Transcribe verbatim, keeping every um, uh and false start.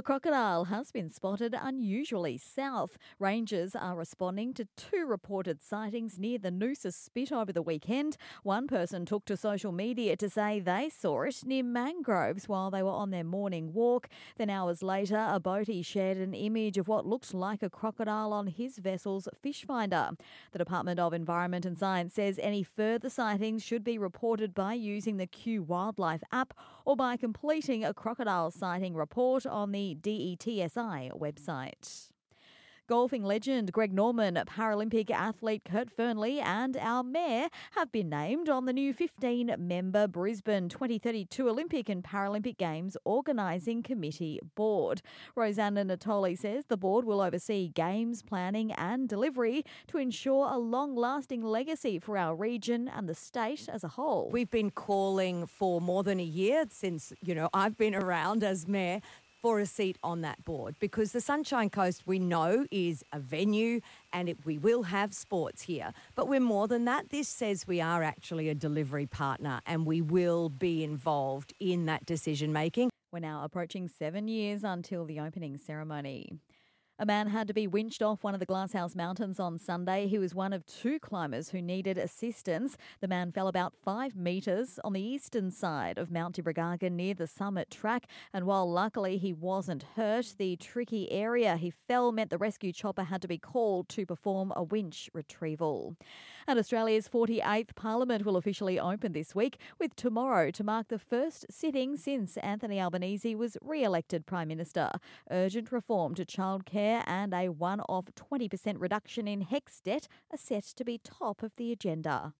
A crocodile has been spotted unusually south. Rangers are responding to two reported sightings near the Noosa Spit over the weekend. One person took to social media to say they saw it near mangroves while they were on their morning walk. Then hours later, a boatie shared an image of what looked like a crocodile on his vessel's fish finder. The Department of Environment and Science says any further sightings should be reported by using the Q Wildlife app or by completing a crocodile sighting report on the D E T S I website. Golfing legend Greg Norman, Paralympic athlete Kurt Fearnley and our mayor have been named on the new fifteen-member Brisbane twenty thirty-two Olympic and Paralympic Games Organising Committee Board. Rosanna Natoli says the board will oversee games planning and delivery to ensure a long-lasting legacy for our region and the state as a whole. We've been calling for more than a year since, you know, I've been around as mayor for a seat on that board, because the Sunshine Coast, we know, is a venue and it, we will have sports here. But we're more than that. This says we are actually a delivery partner and we will be involved in that decision making. We're now approaching seven years until the opening ceremony. A man had to be winched off one of the Glasshouse Mountains on Sunday. He was one of two climbers who needed assistance. The man fell about five metres on the eastern side of Mount Tibrogargan near the summit track. And while luckily he wasn't hurt, the tricky area he fell meant the rescue chopper had to be called to perform a winch retrieval. And Australia's forty-eighth Parliament will officially open this week, with tomorrow to mark the first sitting since Anthony Albanese was re-elected Prime Minister. Urgent reform to childcare and a one-off twenty percent reduction in HECS debt are set to be top of the agenda.